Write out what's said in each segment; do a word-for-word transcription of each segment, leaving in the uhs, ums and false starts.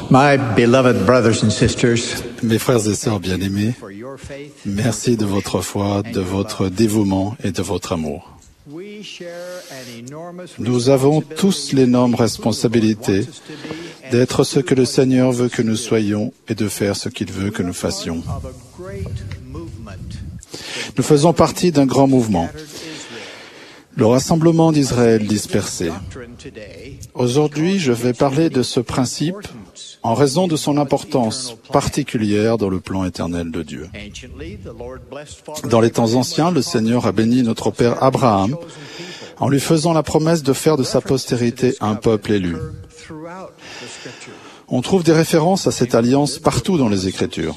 My beloved brothers and sisters, Mes frères et sœurs bien-aimés, merci de votre foi, de votre dévouement et de votre amour. Nous avons tous l'énorme responsabilité d'être ce que le Seigneur veut que nous soyons et de faire ce qu'il veut que nous fassions. Nous faisons partie d'un grand mouvement, le rassemblement d'Israël dispersé. Aujourd'hui, je vais parler de ce principe en raison de son importance particulière dans le plan éternel de Dieu. Dans les temps anciens, le Seigneur a béni notre père Abraham en lui faisant la promesse de faire de sa postérité un peuple élu. On trouve des références à cette alliance partout dans les Écritures.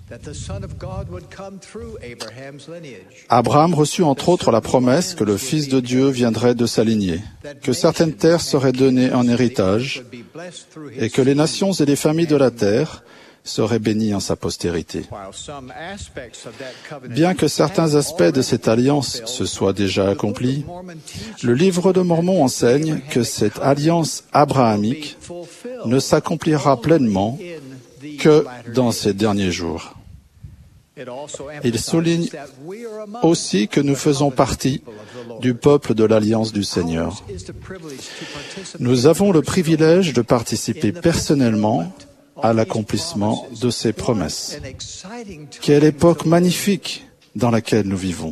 Abraham reçut entre autres la promesse que le Fils de Dieu viendrait de sa lignée, que certaines terres seraient données en héritage et que les nations et les familles de la terre seraient bénies en sa postérité. Bien que certains aspects de cette alliance se soient déjà accomplis, le livre de Mormon enseigne que cette alliance abrahamique ne s'accomplira pleinement que dans ces derniers jours. Il souligne aussi que nous faisons partie du peuple de l'Alliance du Seigneur. Nous avons le privilège de participer personnellement à l'accomplissement de ces promesses. Quelle époque magnifique dans laquelle nous vivons.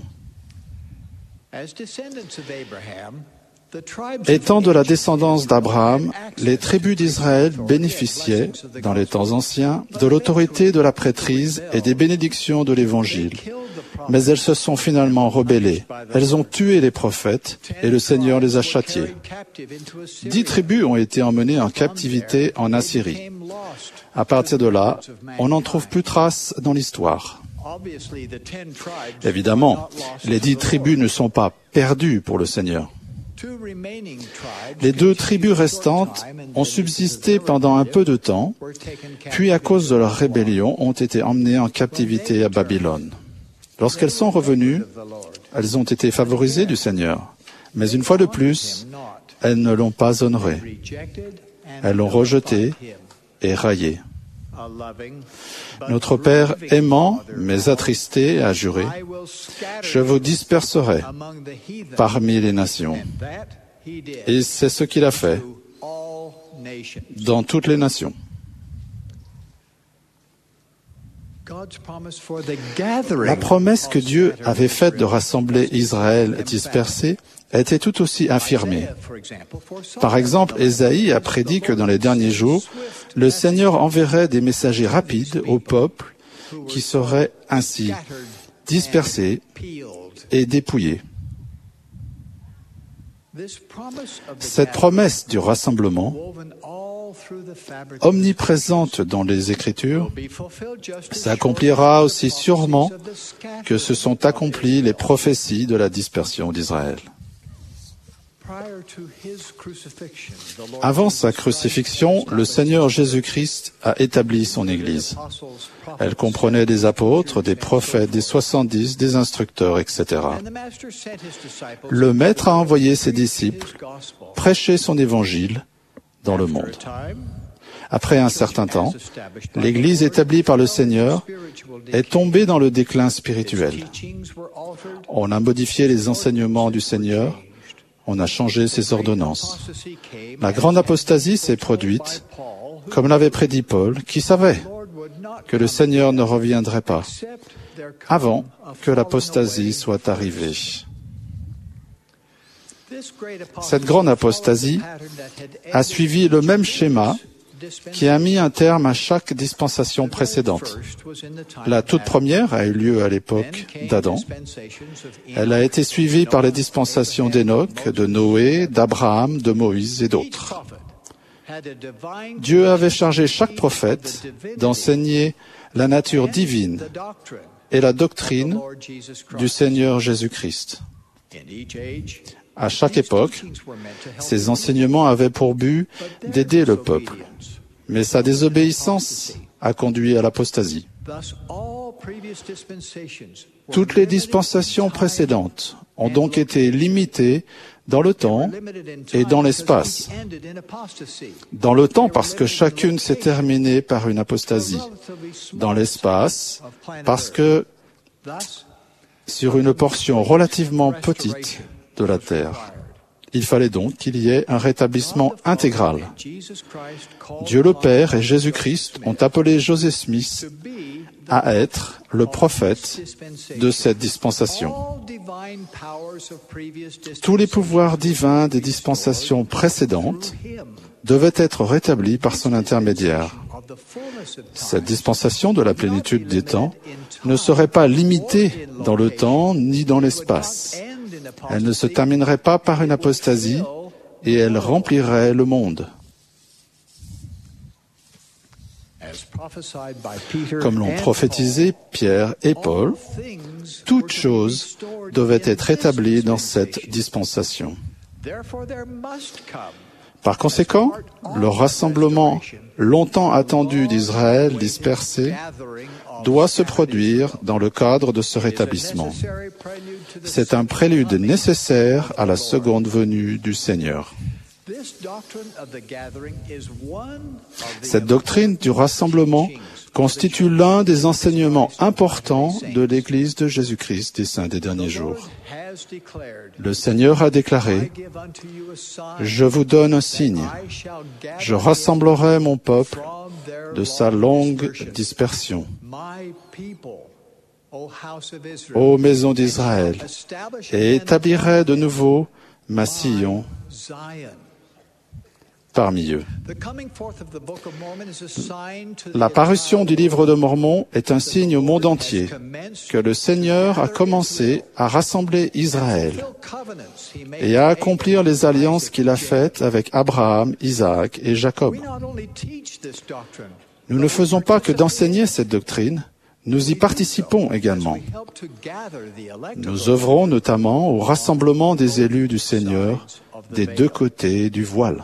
Étant de la descendance d'Abraham, les tribus d'Israël bénéficiaient, dans les temps anciens, de l'autorité de la prêtrise et des bénédictions de l'Évangile. Mais elles se sont finalement rebellées. Elles ont tué les prophètes et le Seigneur les a châtiées. Dix tribus ont été emmenées en captivité en Assyrie. À partir de là, on n'en trouve plus trace dans l'histoire. Évidemment, les dix tribus ne sont pas perdues pour le Seigneur. Les deux tribus restantes ont subsisté pendant un peu de temps, puis à cause de leur rébellion ont été emmenées en captivité à Babylone. Lorsqu'elles sont revenues, elles ont été favorisées du Seigneur, mais une fois de plus, elles ne l'ont pas honoré. Elles l'ont rejeté et raillé. Notre Père aimant, mais attristé, a juré, « Je vous disperserai parmi les nations. » Et c'est ce qu'il a fait dans toutes les nations. La promesse que Dieu avait faite de rassembler Israël dispersé était tout aussi affirmée. Par exemple, Ésaïe a prédit que dans les derniers jours, le Seigneur enverrait des messagers rapides au peuple qui seraient ainsi dispersés et dépouillés. Cette promesse du rassemblement, omniprésente dans les Écritures, s'accomplira aussi sûrement que se sont accomplies les prophéties de la dispersion d'Israël. Avant sa crucifixion, le Seigneur Jésus-Christ a établi son Église. Elle comprenait des apôtres, des prophètes, des soixante-dix, des instructeurs, et cetera. Le Maître a envoyé ses disciples prêcher son évangile dans le monde. Après un certain temps, l'Église établie par le Seigneur est tombée dans le déclin spirituel. On a modifié les enseignements du Seigneur. On a changé ses ordonnances. La grande apostasie s'est produite, comme l'avait prédit Paul, qui savait que le Seigneur ne reviendrait pas avant que l'apostasie soit arrivée. Cette grande apostasie a suivi le même schéma qui a mis un terme à chaque dispensation précédente. La toute première a eu lieu à l'époque d'Adam. Elle a été suivie par les dispensations d'Enoch, de Noé, d'Abraham, de Moïse et d'autres. Dieu avait chargé chaque prophète d'enseigner la nature divine et la doctrine du Seigneur Jésus-Christ. À chaque époque, ces enseignements avaient pour but d'aider le peuple, mais sa désobéissance a conduit à l'apostasie. Toutes les dispensations précédentes ont donc été limitées dans le temps et dans l'espace. Dans le temps parce que chacune s'est terminée par une apostasie. Dans l'espace parce que sur une portion relativement petite de la terre. Il fallait donc qu'il y ait un rétablissement intégral. Dieu le Père et Jésus-Christ ont appelé Joseph Smith à être le prophète de cette dispensation. Tous les pouvoirs divins des dispensations précédentes devaient être rétablis par son intermédiaire. Cette dispensation de la plénitude des temps ne serait pas limitée dans le temps ni dans l'espace. Elle ne se terminerait pas par une apostasie et elle remplirait le monde. Comme l'ont prophétisé Pierre et Paul, toutes choses devaient être établies dans cette dispensation. Par conséquent, le rassemblement longtemps attendu d'Israël dispersé doit se produire dans le cadre de ce rétablissement. C'est un prélude nécessaire à la seconde venue du Seigneur. Cette doctrine du rassemblement constitue l'un des enseignements importants de l'Église de Jésus-Christ des saints des derniers jours. Le Seigneur a déclaré « Je vous donne un signe. Je rassemblerai mon peuple de sa longue dispersion. Ô maison d'Israël, et établirai de nouveau ma Sion parmi eux. » La parution du livre de Mormon est un signe au monde entier que le Seigneur a commencé à rassembler Israël et à accomplir les alliances qu'il a faites avec Abraham, Isaac et Jacob. Nous ne faisons pas que d'enseigner cette doctrine, nous y participons également. Nous œuvrons notamment au rassemblement des élus du Seigneur des deux côtés du voile.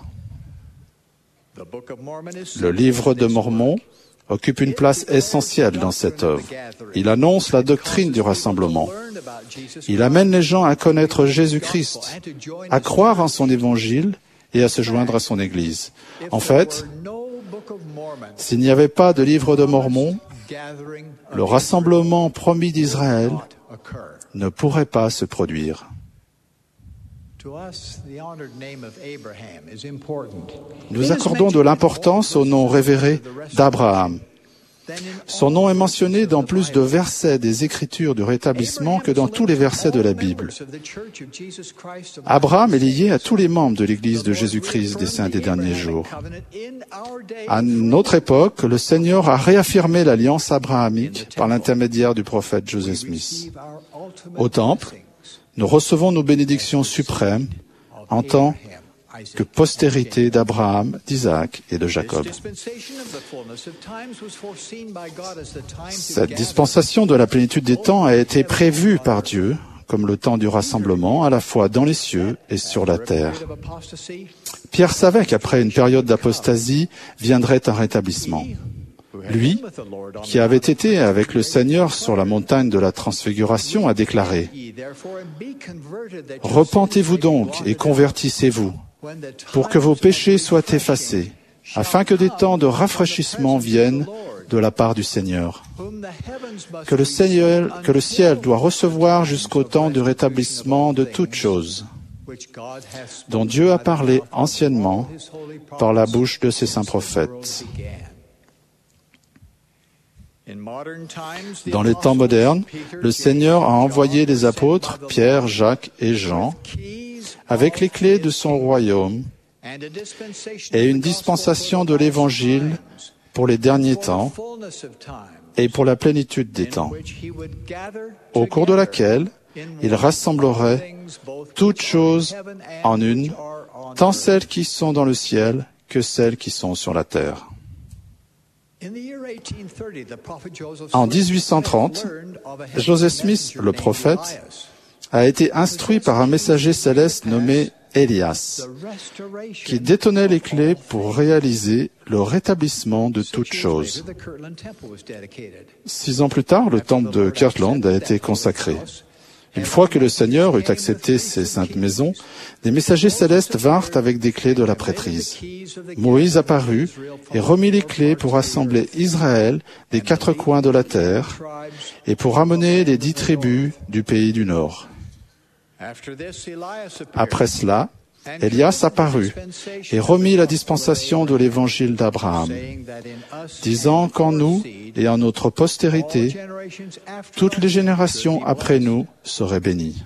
Le livre de Mormon occupe une place essentielle dans cette œuvre. Il annonce la doctrine du rassemblement. Il amène les gens à connaître Jésus-Christ, à croire en son évangile et à se joindre à son Église. En fait, s'il n'y avait pas de livre de Mormon, le rassemblement promis d'Israël ne pourrait pas se produire. Nous accordons de l'importance au nom révéré d'Abraham. Son nom est mentionné dans plus de versets des Écritures du rétablissement que dans tous les versets de la Bible. Abraham est lié à tous les membres de l'Église de Jésus-Christ des saints des derniers jours. À notre époque, le Seigneur a réaffirmé l'alliance abrahamique par l'intermédiaire du prophète Joseph Smith. Au Temple, nous recevons nos bénédictions suprêmes en tant que postérité d'Abraham, d'Isaac et de Jacob. Cette dispensation de la plénitude des temps a été prévue par Dieu comme le temps du rassemblement à la fois dans les cieux et sur la terre. Pierre savait qu'après une période d'apostasie viendrait un rétablissement. Lui, qui avait été avec le Seigneur sur la montagne de la Transfiguration, a déclaré « Repentez-vous donc et convertissez-vous, pour que vos péchés soient effacés, afin que des temps de rafraîchissement viennent de la part du Seigneur, que le ciel, que le ciel doit recevoir jusqu'au temps du rétablissement de toutes choses, dont Dieu a parlé anciennement par la bouche de ses saints prophètes. » Dans les temps modernes, le Seigneur a envoyé les apôtres Pierre, Jacques et Jean avec les clés de son royaume et une dispensation de l'Évangile pour les derniers temps et pour la plénitude des temps, au cours de laquelle il rassemblerait toutes choses en une, tant celles qui sont dans le ciel que celles qui sont sur la terre. En dix-huit cent trente, Joseph Smith, le prophète, a été instruit par un messager céleste nommé Elias, qui détenait les clés pour réaliser le rétablissement de toutes choses. Six ans plus tard, le temple de Kirtland a été consacré. Une fois que le Seigneur eut accepté ces saintes maisons, des messagers célestes vinrent avec des clés de la prêtrise. Moïse apparut et remit les clés pour rassembler Israël des quatre coins de la terre et pour ramener les dix tribus du pays du Nord. Après cela, Élias apparut et remit la dispensation de l'évangile d'Abraham, disant qu'en nous et en notre postérité, toutes les générations après nous seraient bénies.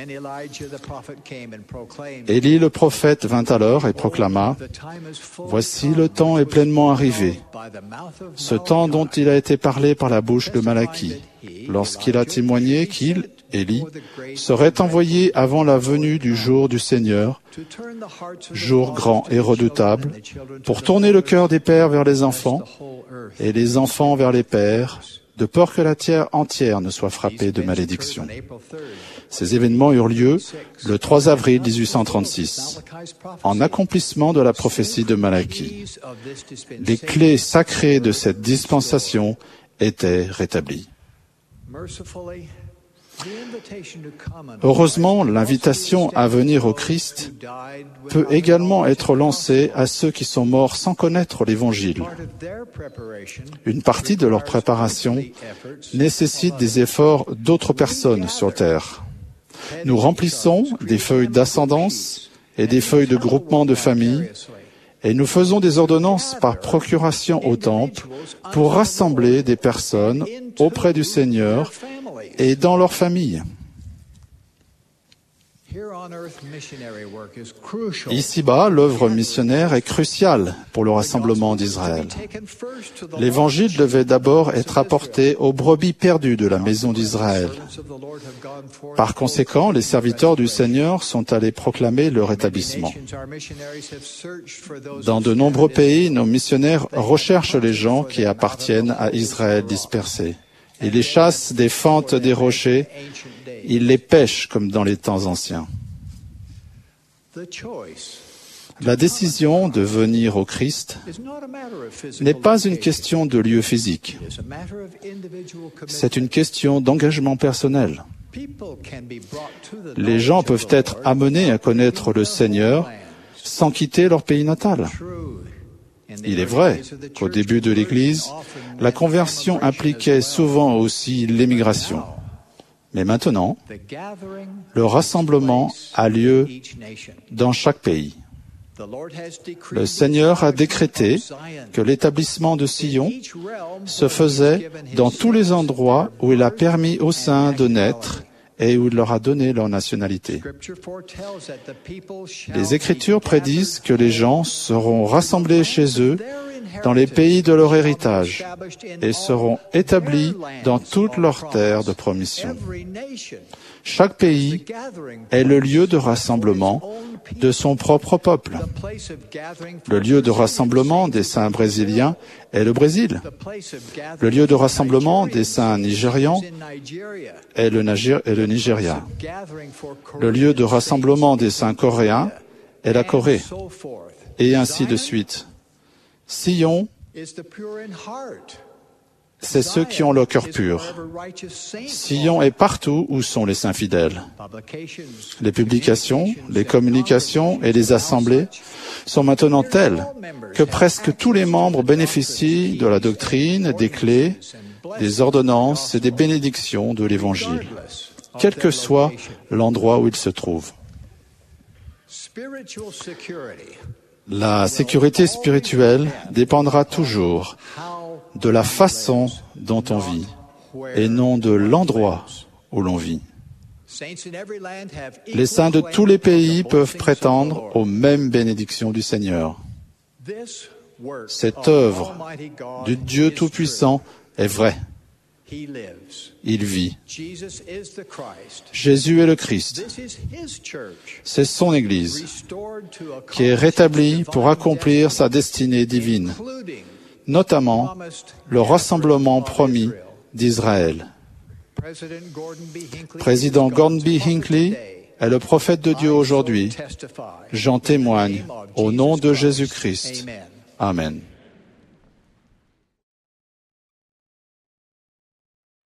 Élie le prophète vint alors et proclama « Voici le temps est pleinement arrivé, ce temps dont il a été parlé par la bouche de Malachie, lorsqu'il a témoigné qu'il, Élie, serait envoyé avant la venue du jour du Seigneur, jour grand et redoutable, pour tourner le cœur des pères vers les enfants et les enfants vers les pères, de peur que la terre entière ne soit frappée de malédiction. » Ces événements eurent lieu le trois avril mille huit cent trente-six, en accomplissement de la prophétie de Malachie. Les clés sacrées de cette dispensation étaient rétablies. Heureusement, l'invitation à venir au Christ peut également être lancée à ceux qui sont morts sans connaître l'Évangile. Une partie de leur préparation nécessite des efforts d'autres personnes sur terre. Nous remplissons des feuilles d'ascendance et des feuilles de groupement de famille et nous faisons des ordonnances par procuration au temple pour rassembler des personnes auprès du Seigneur et dans leur famille. Ici-bas, l'œuvre missionnaire est cruciale pour le rassemblement d'Israël. L'Évangile devait d'abord être apporté aux brebis perdues de la maison d'Israël. Par conséquent, les serviteurs du Seigneur sont allés proclamer le rétablissement. Dans de nombreux pays, nos missionnaires recherchent les gens qui appartiennent à Israël dispersé. Ils les chassent des fentes des rochers, ils les pêchent comme dans les temps anciens. La décision de venir au Christ n'est pas une question de lieu physique. C'est une question d'engagement personnel. Les gens peuvent être amenés à connaître le Seigneur sans quitter leur pays natal. Il est vrai qu'au début de l'Église, la conversion impliquait souvent aussi l'émigration. Mais maintenant, le rassemblement a lieu dans chaque pays. Le Seigneur a décrété que l'établissement de Sion se faisait dans tous les endroits où il a permis aux saints de naître et où il leur a donné leur nationalité. Les Écritures prédisent que les gens seront rassemblés chez eux dans les pays de leur héritage et seront établis dans toutes leurs terres de promission. Chaque pays est le lieu de rassemblement de son propre peuple. Le lieu de rassemblement des saints brésiliens est le Brésil. Le lieu de rassemblement des saints nigérians est le, Niger- est le Nigeria. Le lieu de rassemblement des saints coréens est la Corée. Et ainsi de suite. Sion, c'est ceux qui ont le cœur pur. Sion est partout où sont les saints fidèles. Les publications, les communications et les assemblées sont maintenant telles que presque tous les membres bénéficient de la doctrine, des clés, des ordonnances et des bénédictions de l'Évangile, quel que soit l'endroit où ils se trouvent. La sécurité spirituelle dépendra toujours de la façon dont on vit et non de l'endroit où l'on vit. Les saints de tous les pays peuvent prétendre aux mêmes bénédictions du Seigneur. Cette œuvre du Dieu Tout-Puissant est vraie. Il vit. Jésus est le Christ. C'est son Église qui est rétablie pour accomplir sa destinée divine, notamment le rassemblement promis d'Israël. Président Gordon B. Hinckley est le prophète de Dieu aujourd'hui. J'en témoigne au nom de Jésus-Christ. Amen.